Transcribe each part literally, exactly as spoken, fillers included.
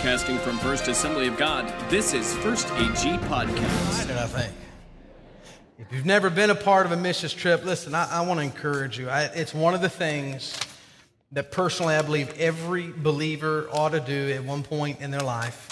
Broadcasting from First Assembly of God, this is First A G Podcast. What did I think? If you've never been a part of a missions trip, listen, I, I want to encourage you. I, it's one of the things that personally I believe every believer ought to do at one point in their life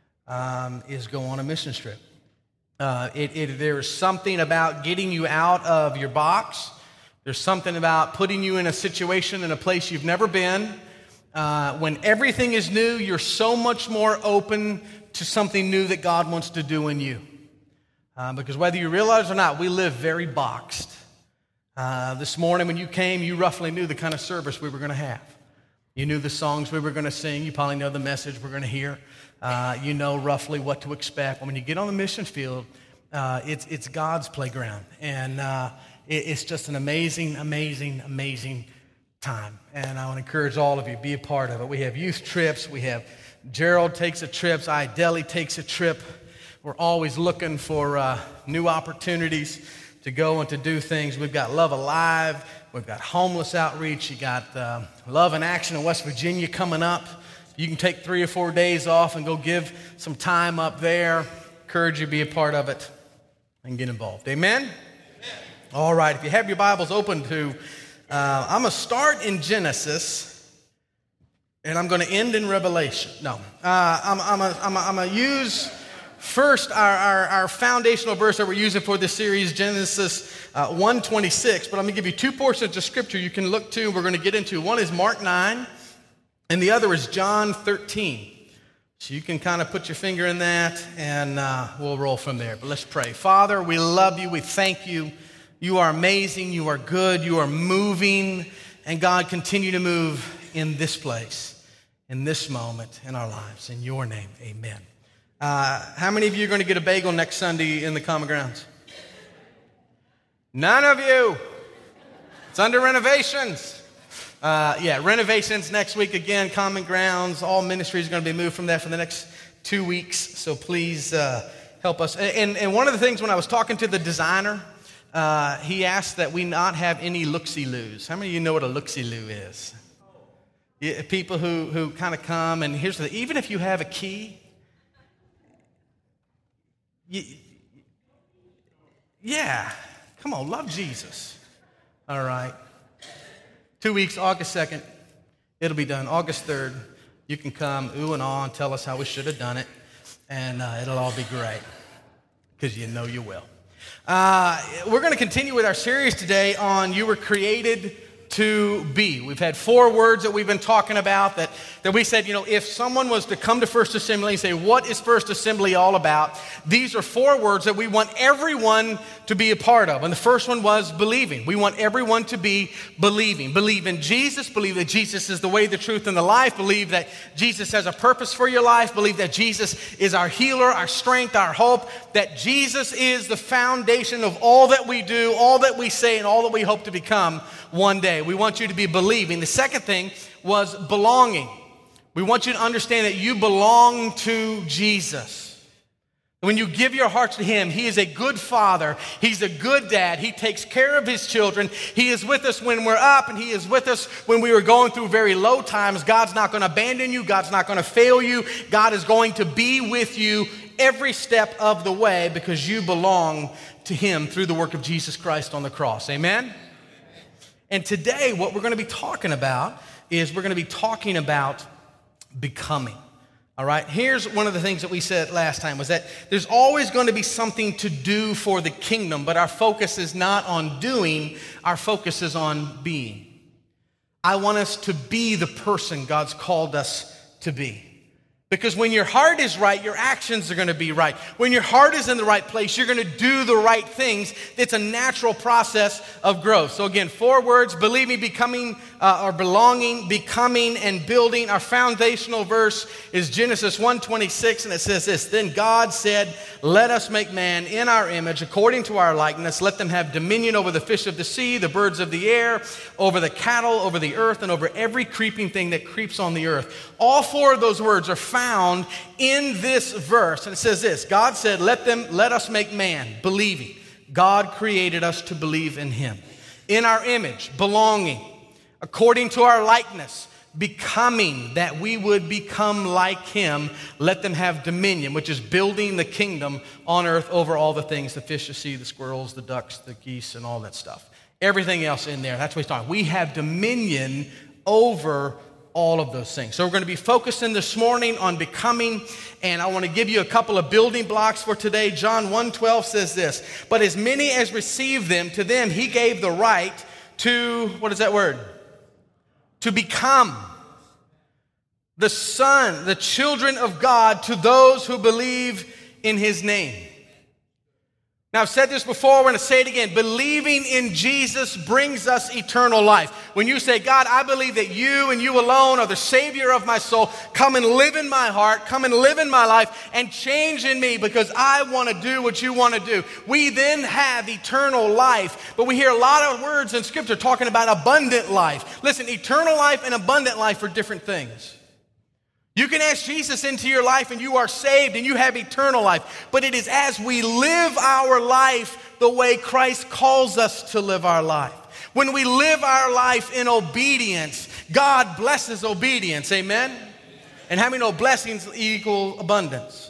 um, is go on a missions trip. Uh, it, it, there's something about getting you out of your box. There's something about putting you in a situation in a place you've never been. Uh, when everything is new, you're so much more open to something new that God wants to do in you. Uh, because whether you realize or not, we live very boxed. Uh, this morning when you came, you roughly knew the kind of service we were going to have. You knew the songs we were going to sing. You probably know the message we're going to hear. Uh, you know roughly what to expect. When you get on the mission field, uh, it's it's God's playground. And uh, it, it's just an amazing, amazing, amazing time. And I want to encourage all of you, be a part of it. We have youth trips. We have Gerald takes a trip. Ideli takes a trip. We're always looking for uh, new opportunities to go and to do things. We've got Love Alive. We've got homeless outreach. You got uh, Love in Action in West Virginia coming up. You can take three or four days off and go give some time up there. Encourage you to be a part of it and get involved. Amen? Amen. All right. If you have your Bibles open to, uh, I'm going to start in Genesis, and I'm going to end in Revelation. No. Uh, I'm, I'm going I'm I'm to use first our, our, our foundational verse that we're using for this series, Genesis uh, one twenty-six. But I'm going to give you two portions of Scripture you can look to. We're going to get into. One is Mark nine. And the other is John thirteen. So you can kind of put your finger in that, and uh, we'll roll from there. But let's pray. Father, we love you. We thank you. You are amazing. You are good. You are moving. And God, continue to move in this place, in this moment in our lives. In your name, amen. Uh, how many of you are going to get a bagel next Sunday in the Common Grounds? None of you. It's under renovations. Uh, yeah, renovations next week again, Common Grounds. All ministries are going to be moved from there for the next two weeks. So please uh, help us. And, and one of the things when I was talking to the designer, uh, he asked that we not have any look-see-loos. How many of you know what a look-see-loo is? Yeah, people who, who kind of come, and here's the thing, even if you have a key, you, yeah, come on, love Jesus. All right. Two weeks, August second, it'll be done. August third, you can come, ooh and ah, and tell us how we should have done it, and uh, it'll all be great, because you know you will. Uh, we're going to continue with our series today on You Were Created to Be. We've had four words that we've been talking about that, that we said, you know, if someone was to come to First Assembly and say, what is First Assembly all about? These are four words that we want everyone to be a part of. And the first one was believing. We want everyone to be believing. Believe in Jesus. Believe that Jesus is the way, the truth, and the life. Believe that Jesus has a purpose for your life. Believe that Jesus is our healer, our strength, our hope. That Jesus is the foundation of all that we do, all that we say, and all that we hope to become one day. We want you to be believing. The second thing was belonging. We want you to understand that you belong to Jesus. When you give your hearts to Him, He is a good Father. He's a good dad. He takes care of His children. He is with us when we're up, and He is with us when we are going through very low times. God's not going to abandon you. God's not going to fail you. God is going to be with you every step of the way because you belong to Him through the work of Jesus Christ on the cross. Amen? And today, what we're going to be talking about is we're going to be talking about becoming. All right, here's one of the things that we said last time was that there's always going to be something to do for the kingdom, but our focus is not on doing, our focus is on being. I want us to be the person God's called us to be. Because when your heart is right, your actions are going to be right. When your heart is in the right place, you're going to do the right things. It's a natural process of growth. So again, four words: believing, becoming, uh, or belonging, becoming, and building. Our foundational verse is Genesis one twenty-six, and it says this: Then God said, let us make man in our image, according to our likeness. Let them have dominion over the fish of the sea, the birds of the air, over the cattle, over the earth, and over every creeping thing that creeps on the earth. All four of those words are found Found in this verse, and it says this: God said, let them, let us make man, believing. God created us to believe in Him. In our image, belonging. According to our likeness, becoming, that we would become like him. Let them have dominion, which is building the kingdom on earth over all the things, the fish, the sea, the squirrels, the ducks, the geese, and all that stuff. Everything else in there, that's what he's talking. We have dominion over all of those things. So we're going to be focusing this morning on becoming, and I want to give you a couple of building blocks for today. John one twelve says this, but as many as received them, to them he gave the right to, what is that word? To become the son, the children of God, to those who believe in his name. Now, I've said this before, we're going to say it again. Believing in Jesus brings us eternal life. When you say, God, I believe that you and you alone are the Savior of my soul, come and live in my heart, come and live in my life, and change in me because I want to do what you want to do. We then have eternal life. But we hear a lot of words in Scripture talking about abundant life. Listen, eternal life and abundant life are different things. You can ask Jesus into your life and you are saved and you have eternal life. But it is as we live our life the way Christ calls us to live our life. When we live our life in obedience, God blesses obedience, amen? And having no blessings equal abundance.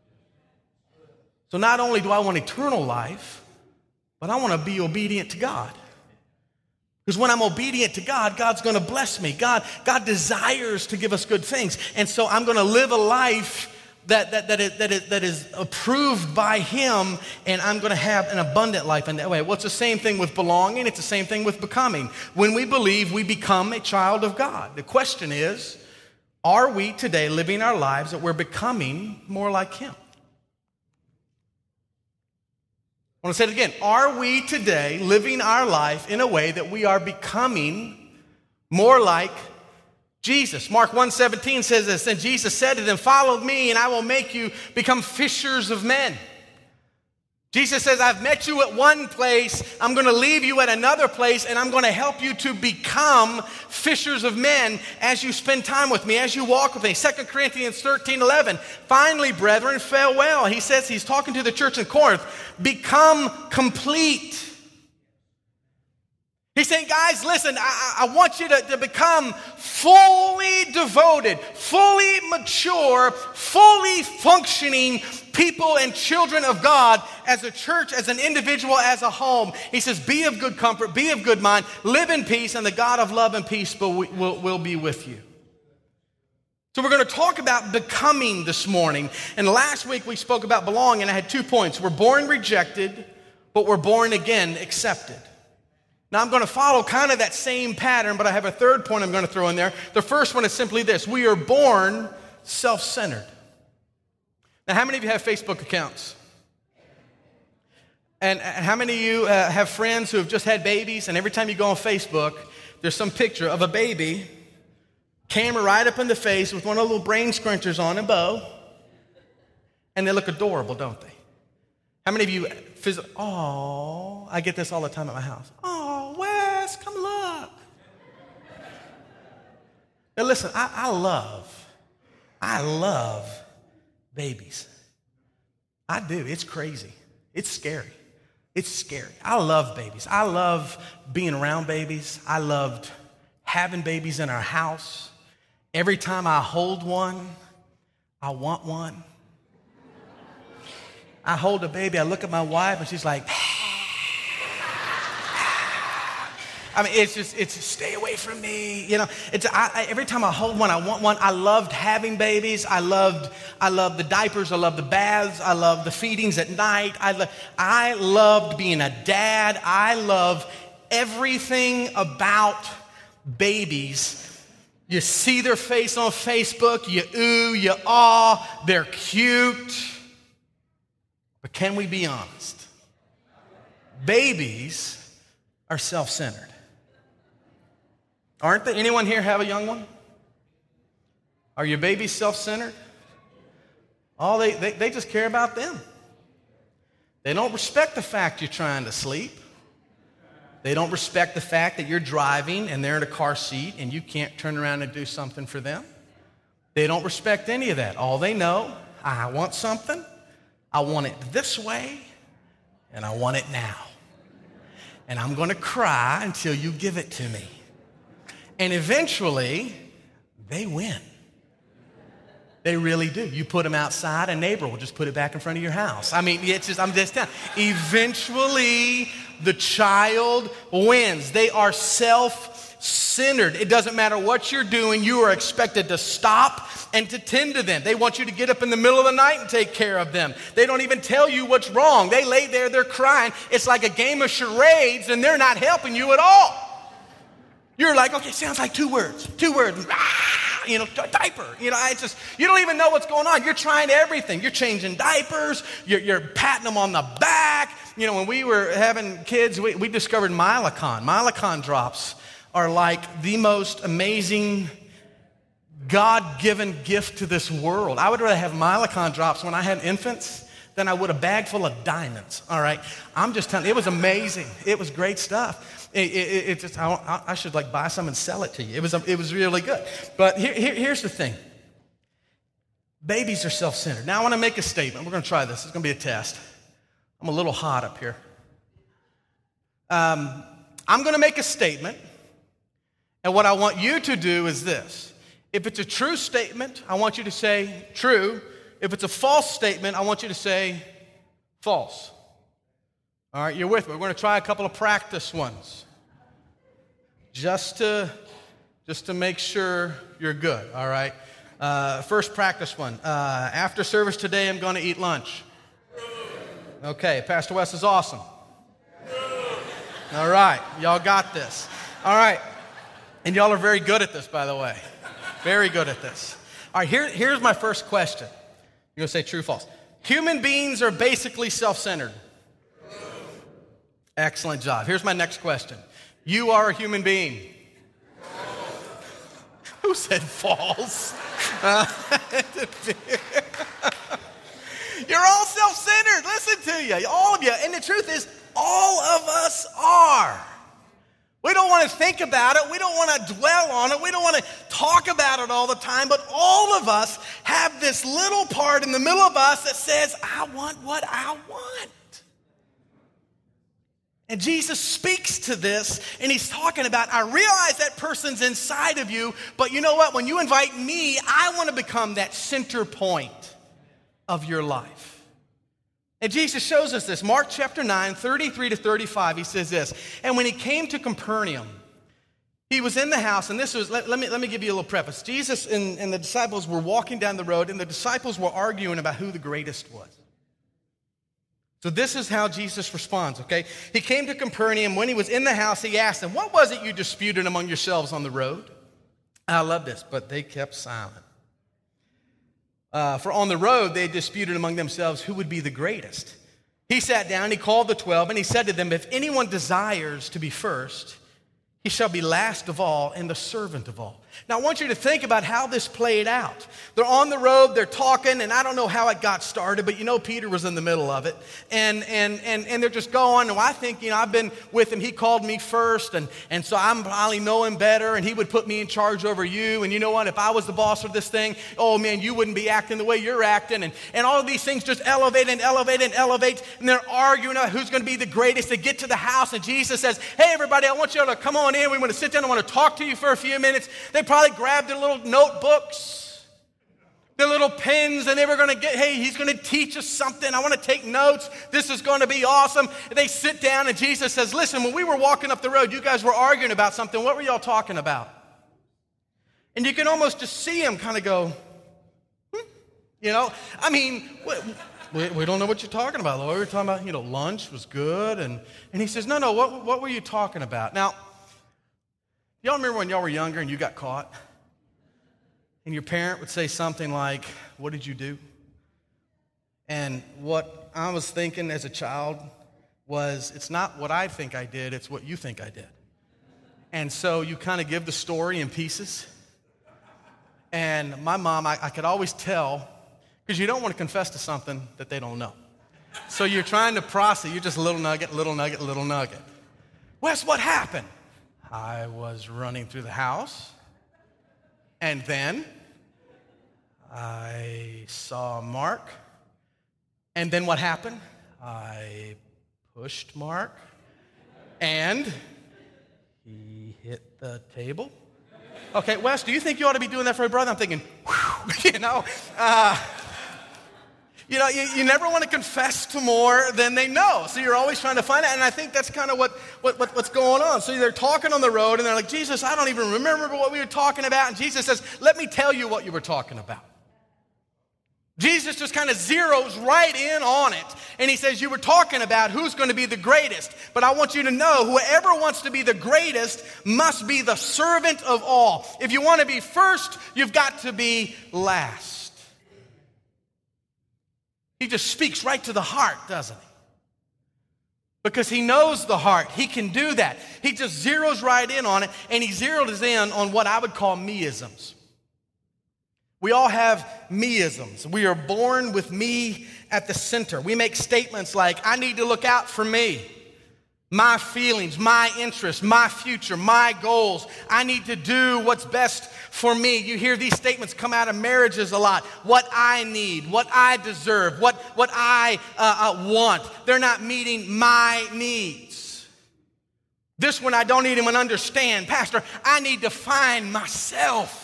So not only do I want eternal life, but I want to be obedient to God. Because when I'm obedient to God, God's going to bless me. God, God desires to give us good things. And so I'm going to live a life that, that, that, is, that, is, that is approved by him, and I'm going to have an abundant life in that way. Well, it's the same thing with belonging. It's the same thing with becoming. When we believe, we become a child of God. The question is, are we today living our lives that we're becoming more like him? I want to say it again. Are we today living our life in a way that we are becoming more like Jesus? Mark one seventeen says this, and Jesus said to them, follow me and I will make you become fishers of men. Jesus says, I've met you at one place, I'm going to leave you at another place, and I'm going to help you to become fishers of men as you spend time with me, as you walk with me. Second Corinthians thirteen eleven, finally, brethren, farewell. He says, he's talking to the church in Corinth, become complete. He's saying, guys, listen, I, I want you to, to become fully devoted, fully mature, fully functioning people and children of God as a church, as an individual, as a home. He says, be of good comfort, be of good mind, live in peace, and the God of love and peace will, will, will be with you. So we're going to talk about becoming this morning. And last week we spoke about belonging, and I had two points. We're born rejected, but we're born again accepted. Now, I'm going to follow kind of that same pattern, but I have a third point I'm going to throw in there. The first one is simply this. We are born self-centered. Now, how many of you have Facebook accounts? And, and how many of you uh, have friends who have just had babies, and every time you go on Facebook, there's some picture of a baby, camera right up in the face with one of the little brain scrunchers on and bow, and they look adorable, don't they? How many of you, phys- oh, I get this all the time at my house. Oh, Wes, come look. Now listen, I, I love, I love babies. I do. It's crazy. It's scary. It's scary. I love babies. I love being around babies. I loved having babies in our house. Every time I hold one, I want one. I hold a baby, I look at my wife, and she's like, I mean, it's just, it's stay away from me. You know, it's I, I, every time I hold one, I want one. I loved having babies. I loved, I loved the diapers. I loved the baths. I loved the feedings at night. I, lo- I loved being a dad. I love everything about babies. You see their face on Facebook. You ooh, you ah. They're cute. But can we be honest? Babies are self-centered. Aren't they? Anyone here have a young one? Are your babies self-centered? Oh, they, they, they just care about them. They don't respect the fact you're trying to sleep. They don't respect the fact that you're driving and they're in a car seat and you can't turn around and do something for them. They don't respect any of that. All they know, I want something, I want it this way, and I want it now. And I'm going to cry until you give it to me. And eventually, they win. They really do. You put them outside, a neighbor will just put it back in front of your house. I mean, it's just, I'm just telling you. Eventually, the child wins. They are self-centered. It doesn't matter what you're doing, you are expected to stop and to tend to them. They want you to get up in the middle of the night and take care of them. They don't even tell you what's wrong. They lay there, they're crying. It's like a game of charades, and they're not helping you at all. You're like, okay, sounds like two words, two words. You know, diaper. You know, I just, you don't even know what's going on. You're trying everything. You're changing diapers. You're, you're patting them on the back. You know, when we were having kids, we, we discovered Milacon. Milacon drops are like the most amazing God-given gift to this world. I would rather have Milacon drops when I had infants than I would a bag full of diamonds. All right, I'm just telling you, it was amazing. It was great stuff. It, it, it just, I, I should like buy some and sell it to you. It was, it was really good. But here, here, here's the thing. Babies are self-centered. Now I want to make a statement. We're going to try this. It's going to be a test. I'm a little hot up here. Um, I'm going to make a statement. And what I want you to do is this. If it's a true statement, I want you to say true. If it's a false statement, I want you to say false. All right, you're with me. We're going to try a couple of practice ones. Just to, just to make sure you're good, all right? Uh, first practice one. Uh, after service today, I'm going to eat lunch. Okay, Pastor Wes is awesome. All right, y'all got this. All right, and y'all are very good at this, by the way. Very good at this. All right, here, here's my first question. You're going to say true, false. Human beings are basically self-centered. Excellent job. Here's my next question. You are a human being. Who said false? Uh, You're all self-centered. Listen to you. All of you. And the truth is, all of us are. We don't want to think about it. We don't want to dwell on it. We don't want to talk about it all the time. But all of us have this little part in the middle of us that says, I want what I want. And Jesus speaks to this, and he's talking about, I realize that person's inside of you, but you know what? When you invite me, I want to become that center point of your life. And Jesus shows us this. Mark chapter nine, thirty-three to thirty-five, he says this. And when he came to Capernaum, he was in the house, and this was, let, let me, let me give you a little preface. Jesus and, and the disciples were walking down the road, and the disciples were arguing about who the greatest was. So this is how Jesus responds, okay? He came to Capernaum. When he was in the house, he asked them, what was it you disputed among yourselves on the road? I love this, but they kept silent. Uh, for on the road, they disputed among themselves who would be the greatest. He sat down, he called the twelve, and he said to them, if anyone desires to be first, he shall be last of all and the servant of all. Now, I want you to think about how this played out. They're on the road, they're talking, and I don't know how it got started, but you know Peter was in the middle of it. And and and, and they're just going, and I think, you know, I've been with him. He called me first, and, and so I'm probably know him better, and he would put me in charge over you. And you know what? If I was the boss of this thing, oh, man, you wouldn't be acting the way you're acting. And, and all of these things just elevate and elevate and elevate, and they're arguing about who's going to be the greatest. They get to the house, and Jesus says, hey, everybody, I want you to come on in. We want to sit down. I want to talk to you for a few minutes. They probably grabbed their little notebooks, their little pens, and they were going to get, hey, he's going to teach us something. I want to take notes. This is going to be awesome. And they sit down, and Jesus says, listen, when we were walking up the road, you guys were arguing about something. What were y'all talking about? And you can almost just see him kind of go, hmm. You know, I mean, we, we don't know what you're talking about, Lord. We were talking about, you know, lunch was good. And, and he says, no, no, what, what were you talking about? Now, y'all remember when y'all were younger and you got caught? And your parent would say something like, what did you do? And what I was thinking as a child was, it's not what I think I did, it's what you think I did. And so you kind of give the story in pieces. And my mom, I, I could always tell, because you don't want to confess to something that they don't know. So you're trying to process, you're just a little nugget, little nugget, little nugget. Wes, what happened? I was running through the house, and then I saw Mark, and then what happened? I pushed Mark, and he hit the table, Okay, Wes, do you think you ought to be doing that for a brother? I'm thinking, whew, you know. Uh, you know, you, you never want to confess to more than they know. So you're always trying to find out. And I think that's kind of what, what, what, what's going on. So they're talking on the road, and they're like, Jesus, I don't even remember what we were talking about. And Jesus says, let me tell you what you were talking about. Jesus just kind of zeroes right in on it. And he says, you were talking about who's going to be the greatest. But I want you to know, whoever wants to be the greatest must be the servant of all. If you want to be first, you've got to be last. He just speaks right to the heart, doesn't he? Because he knows the heart. He can do that. He just zeroes right in on it, and he zeroes in on what I would call me-isms. We all have me-isms. We are born with me at the center. We make statements like, I need to look out for me, my feelings, my interests, my future, my goals. I need to do what's best for me. You hear these statements come out of marriages a lot. What I need, what I deserve, what, what I uh, uh, want. They're not meeting my needs. This one I don't even understand. Pastor, I need to find myself.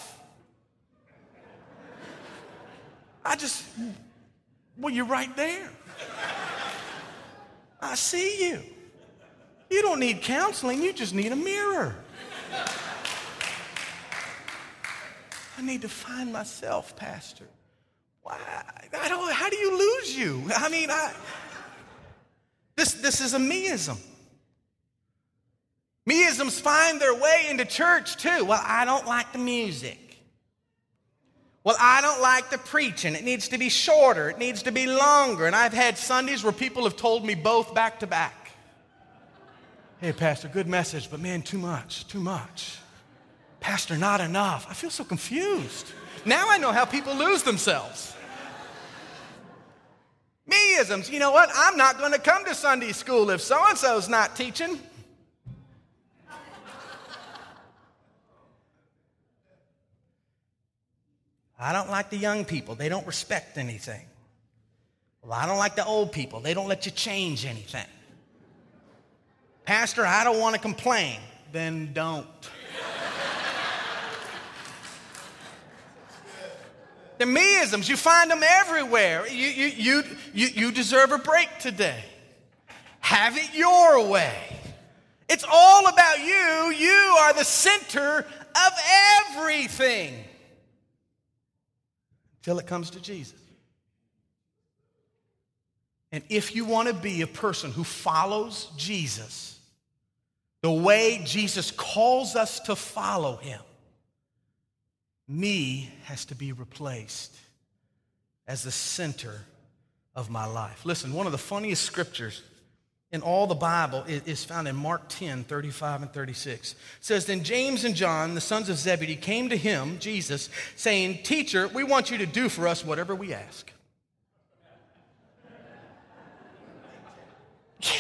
I just, well, you're right there. I see you. You don't need counseling, you just need a mirror. I need to find myself, Pastor. Why? I don't, how do you lose you? I mean, I, this, this is a me-ism. Me-isms find their way into church too. Well, I don't like the music. Well, I don't like the preaching. It needs to be shorter. It needs to be longer. And I've had Sundays where people have told me both back to back. Hey, Pastor, good message, but man, too much, too much. Pastor, not enough. I feel so confused. Now I know how people lose themselves. Me-isms. You know what? I'm not going to come to Sunday school if so-and-so's not teaching. I don't like the young people. They don't respect anything. Well, I don't like the old people. They don't let you change anything. Pastor, I don't want to complain. Then don't. The me-isms, you find them everywhere. You, you, you, you, you deserve a break today. Have it your way. It's all about you. You are the center of everything. Till it comes to Jesus. And if you want to be a person who follows Jesus the way Jesus calls us to follow him, me has to be replaced as the center of my life. Listen, one of the funniest scriptures in all the Bible is found in Mark ten, thirty-five and thirty-six. It says, then James and John, the sons of Zebedee, came to him, Jesus, saying, Teacher, we want you to do for us whatever we ask. Yeah.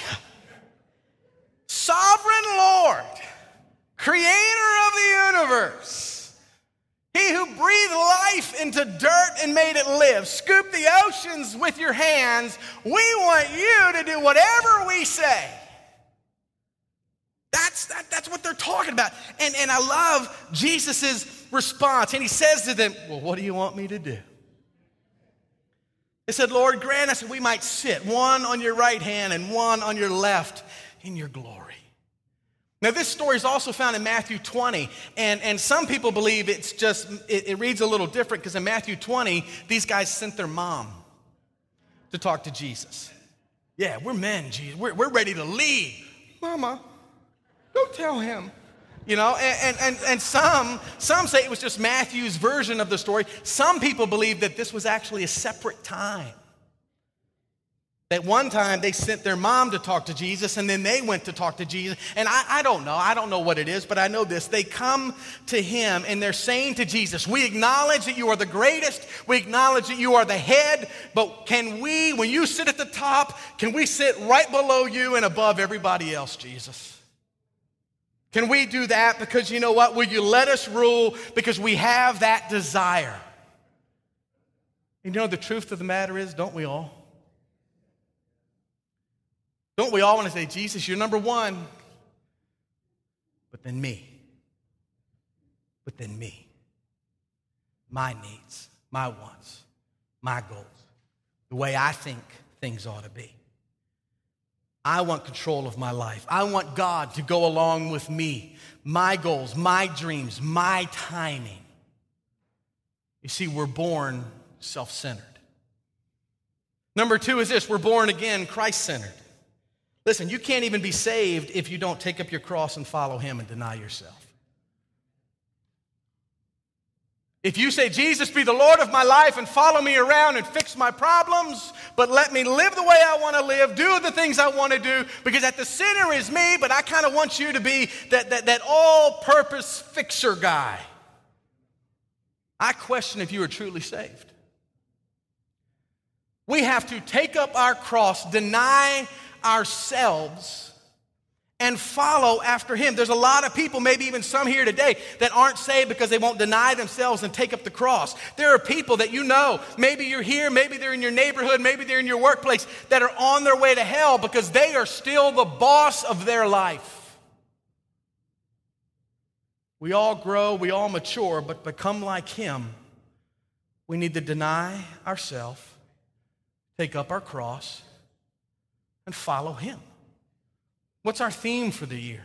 Sovereign Lord, creator of the universe, he who breathed life into dirt and made it live, scooped the oceans with your hands. We want you to do whatever we say. That's, that, that's what they're talking about. And, and I love Jesus' response. And he says to them, well, what do you want me to do? They said, Lord, grant us that we might sit, one on your right hand and one on your left in your glory. Now, this story is also found in Matthew twenty, and, and some people believe it's just, it, it reads a little different because in Matthew twenty, these guys sent their mom to talk to Jesus. Yeah, we're men, Jesus. We're, we're ready to lead. Mama, don't tell him. You know, and, and, and some, some say it was just Matthew's version of the story. Some people believe that this was actually a separate time. That one time they sent their mom to talk to Jesus, and then they went to talk to Jesus. And I, I don't know. I don't know what it is, but I know this. They come to him, and they're saying to Jesus, we acknowledge that you are the greatest. We acknowledge that you are the head. But can we, when you sit at the top, can we sit right below you and above everybody else, Jesus? Can we do that? Because you know what? Will you let us rule? Because we have that desire. You know, the truth of the matter is, don't we all? Don't we all want to say, Jesus, you're number one, but then me. within me. My needs, my wants, my goals, the way I think things ought to be. I want control of my life. I want God to go along with me, my goals, my dreams, my timing. You see, we're born self-centered. Number two is this: we're born again Christ-centered. Listen, you can't even be saved if you don't take up your cross and follow him and deny yourself. If you say, Jesus, be the Lord of my life and follow me around and fix my problems, but let me live the way I want to live, do the things I want to do, because at the center is me, but I kind of want you to be that, that, that all-purpose fixer guy. I question if you are truly saved. We have to take up our cross, deny ourselves, and follow after him. There's a lot of people, maybe even some here today, that aren't saved because they won't deny themselves and take up the cross. There are people that you know, maybe you're here, maybe they're in your neighborhood, maybe they're in your workplace, that are on their way to hell because they are still the boss of their life. We all grow, we all mature, but become like him, we need to deny ourselves, take up our cross, and follow him. What's our theme for the year?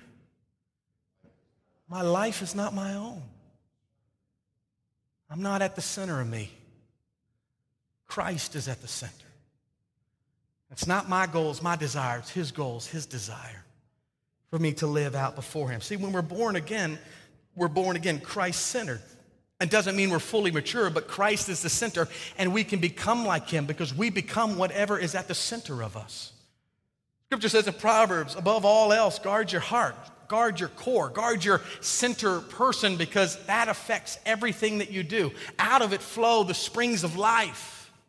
My life is not my own. I'm not at the center of me. Christ is at the center. It's not my goals, my desires, his goals, his desire for me to live out before him. See, when we're born again, we're born again Christ-centered. It doesn't mean we're fully mature, but Christ is the center, and we can become like him because we become whatever is at the center of us. Scripture says in Proverbs, above all else, guard your heart, guard your core, guard your center person, because that affects everything that you do. Out of it flow the springs of life.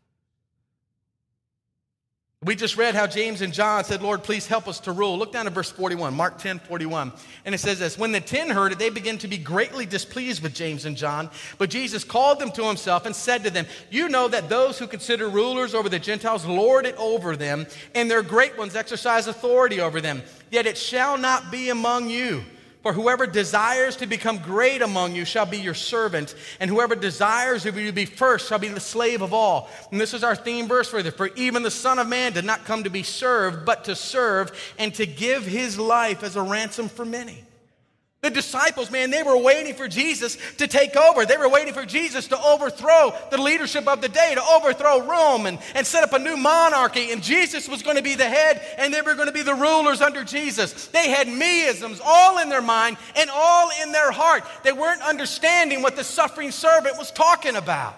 We just read how James and John said, Lord, please help us to rule. Look down at verse forty-one, Mark ten, forty-one. And it says this: when the ten heard it, they began to be greatly displeased with James and John. But Jesus called them to himself and said to them, you know that those who consider rulers over the Gentiles lord it over them, and their great ones exercise authority over them. Yet it shall not be among you. For whoever desires to become great among you shall be your servant, and whoever desires to be first shall be the slave of all. And this is our theme verse for this. For even the Son of Man did not come to be served, but to serve and to give his life as a ransom for many. The disciples, man, they were waiting for Jesus to take over. They were waiting for Jesus to overthrow the leadership of the day, to overthrow Rome and, and set up a new monarchy. And Jesus was going to be the head, and they were going to be the rulers under Jesus. They had me-isms all in their mind and all in their heart. They weren't understanding what the suffering servant was talking about.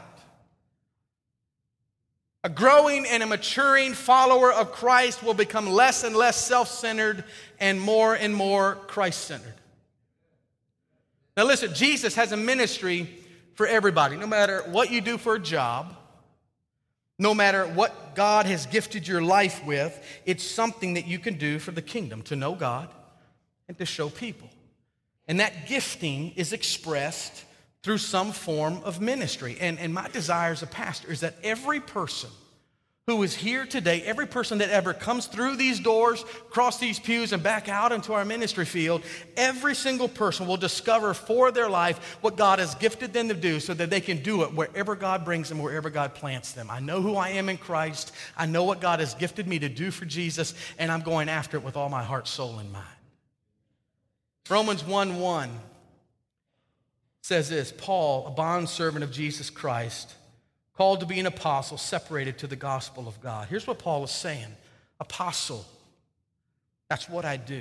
A growing and a maturing follower of Christ will become less and less self-centered and more and more Christ-centered. Now listen, Jesus has a ministry for everybody. No matter what you do for a job, no matter what God has gifted your life with, it's something that you can do for the kingdom, to know God and to show people. And that gifting is expressed through some form of ministry. And, and my desire as a pastor is that every person who is here today, every person that ever comes through these doors, across these pews, and back out into our ministry field, every single person will discover for their life what God has gifted them to do so that they can do it wherever God brings them, wherever God plants them. I know who I am in Christ. I know what God has gifted me to do for Jesus, and I'm going after it with all my heart, soul, and mind. Romans one one says this: Paul, a bondservant of Jesus Christ, called to be an apostle, separated to the gospel of God. Here's what Paul is saying. Apostle, that's what I do.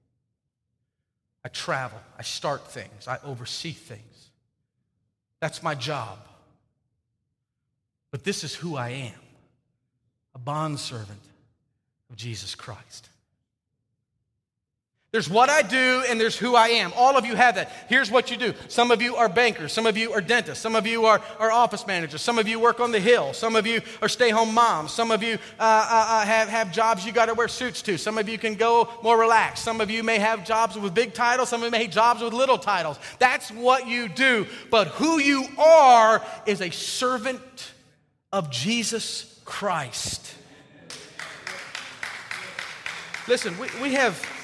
I travel, I start things, I oversee things. That's my job. But this is who I am, a bondservant of Jesus Christ. There's what I do and there's who I am. All of you have that. Here's what you do. Some of you are bankers. Some of you are dentists. Some of you are, are office managers. Some of you work on the Hill. Some of you are stay-home moms. Some of you uh, uh, have, have jobs you got to wear suits to. Some of you can go more relaxed. Some of you may have jobs with big titles. Some of you may have jobs with little titles. That's what you do. But who you are is a servant of Jesus Christ. Listen, we, we have...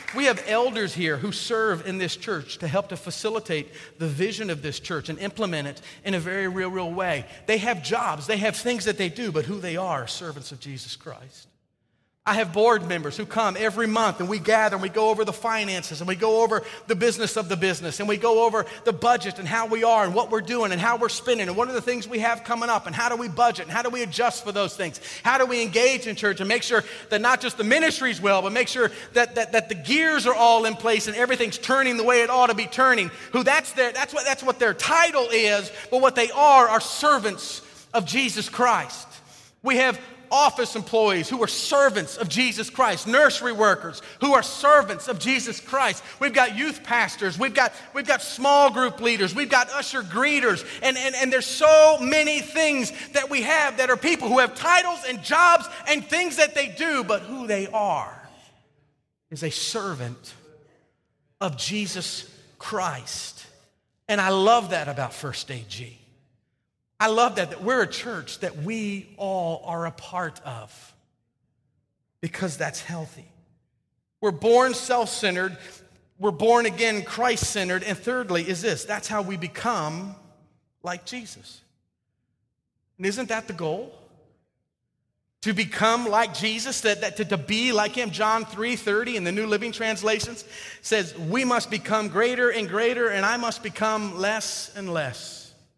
We have elders here who serve in this church to help to facilitate the vision of this church and implement it in a very real, real way. They have jobs, they have things that they do, but who they are, servants of Jesus Christ. I have board members who come every month and we gather and we go over the finances and we go over the business of the business and we go over the budget and how we are and what we're doing and how we're spending and what are the things we have coming up and how do we budget and how do we adjust for those things. How do we engage in church and make sure that not just the ministry's well, but make sure that, that, that the gears are all in place and everything's turning the way it ought to be turning. Who that's their, that's what, that's what their title is, but what they are are servants of Jesus Christ. We have office employees who are servants of Jesus Christ, nursery workers who are servants of Jesus Christ. We've got youth pastors, we've got, we've got small group leaders, we've got usher greeters, and, and, and there's so many things that we have that are people who have titles and jobs and things that they do, but who they are is a servant of Jesus Christ. And I love that about First A G. I love that, that we're a church that we all are a part of because that's healthy. We're born self-centered. We're born again Christ-centered. And thirdly is this, that's how we become like Jesus. And isn't that the goal? To become like Jesus, that, that to, to be like him. John three thirty in the New Living Translations says, we must become greater and greater, and I must become less and less.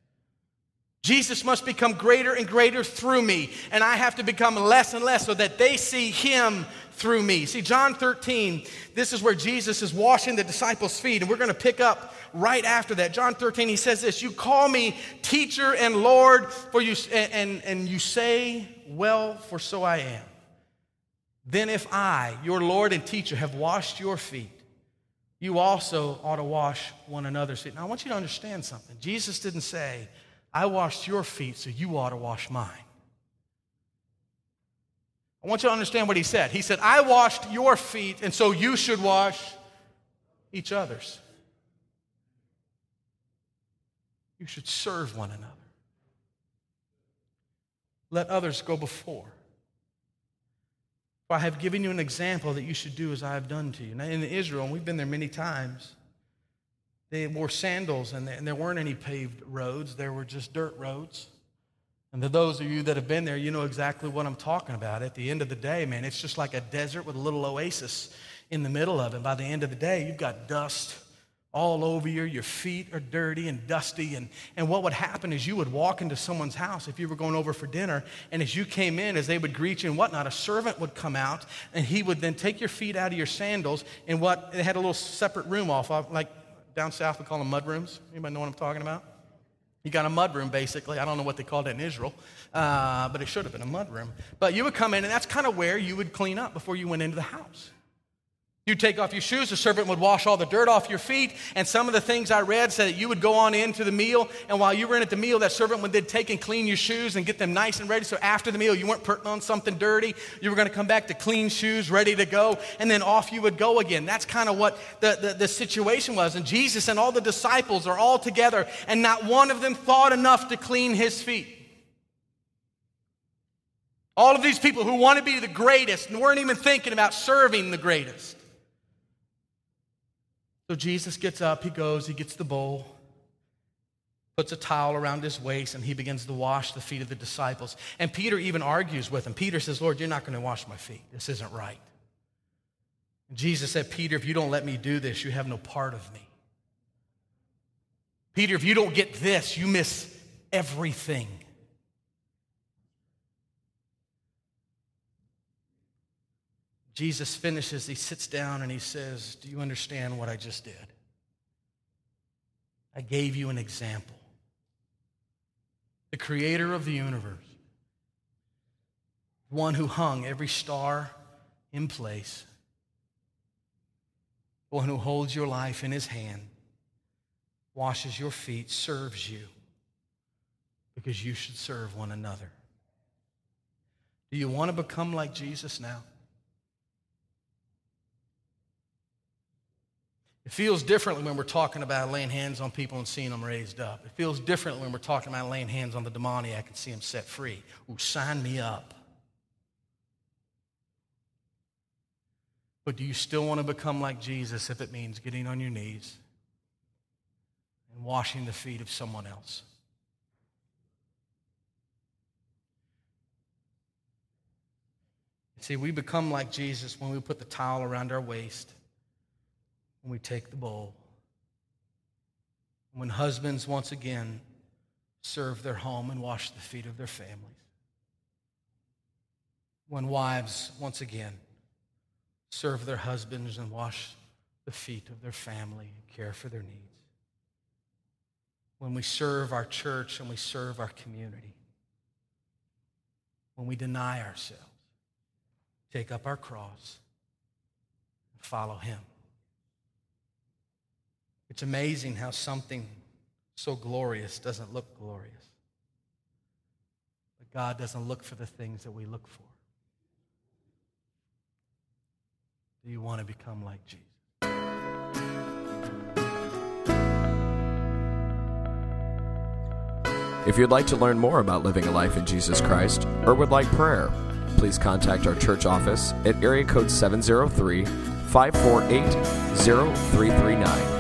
Jesus must become greater and greater through me, and I have to become less and less so that they see him through me. See, John thirteen, this is where Jesus is washing the disciples' feet, and we're going to pick up right after that. John thirteen, he says this, you call me teacher and Lord, for you, and, and you say, well, for so I am. Then if I, your Lord and teacher, have washed your feet, you also ought to wash one another's feet. Now, I want you to understand something. Jesus didn't say, I washed your feet, so you ought to wash mine. I want you to understand what he said. He said, I washed your feet, and so you should wash each other's. You should serve one another. Let others go before. For I have given you an example that you should do as I have done to you. Now, in Israel, and we've been there many times, they wore sandals, and there weren't any paved roads. There were just dirt roads. And to those of you that have been there, you know exactly what I'm talking about. At the end of the day, man, it's just like a desert with a little oasis in the middle of it. By the end of the day, you've got dust all over you. Your feet are dirty and dusty. And, and what would happen is you would walk into someone's house if you were going over for dinner, and as you came in, as they would greet you and whatnot, a servant would come out, and he would then take your feet out of your sandals in what, it had a little separate room off of, like, down south, we call them mud rooms. Anybody know what I'm talking about? You got a mud room, basically. I don't know what they called it in Israel, uh, but it should have been a mud room. But you would come in, and that's kind of where you would clean up before you went into the house. You'd take off your shoes, the servant would wash all the dirt off your feet, and some of the things I read said that you would go on into the meal, and while you were in at the meal, that servant would then take and clean your shoes and get them nice and ready, so after the meal, you weren't putting on something dirty. You were going to come back to clean shoes, ready to go, and then off you would go again. That's kind of what the, the, the situation was, and Jesus and all the disciples are all together, and not one of them thought enough to clean his feet. All of these people who want to be the greatest and weren't even thinking about serving the greatest. So Jesus gets up, he goes, he gets the bowl, puts a towel around his waist, and he begins to wash the feet of the disciples. And Peter even argues with him. Peter says, Lord, you're not going to wash my feet. This isn't right. And Jesus said, Peter, if you don't let me do this, you have no part of me. Peter, if you don't get this, you miss everything. Jesus finishes, he sits down and he says, do you understand what I just did? I gave you an example. The creator of the universe, one who hung every star in place, one who holds your life in his hand, washes your feet, serves you, because you should serve one another. Do you want to become like Jesus now? It feels differently when we're talking about laying hands on people and seeing them raised up. It feels differently when we're talking about laying hands on the demoniac and seeing them set free. Ooh, sign me up. But do you still want to become like Jesus if it means getting on your knees and washing the feet of someone else? See, we become like Jesus when we put the towel around our waist, when we take the bowl. When husbands once again serve their home and wash the feet of their families. When wives once again serve their husbands and wash the feet of their family and care for their needs. When we serve our church and we serve our community. When we deny ourselves, take up our cross, and follow him. It's amazing how something so glorious doesn't look glorious. But God doesn't look for the things that we look for. Do you want to become like Jesus? If you'd like to learn more about living a life in Jesus Christ or would like prayer, please contact our church office at area code seven zero three, five four eight, zero three three nine.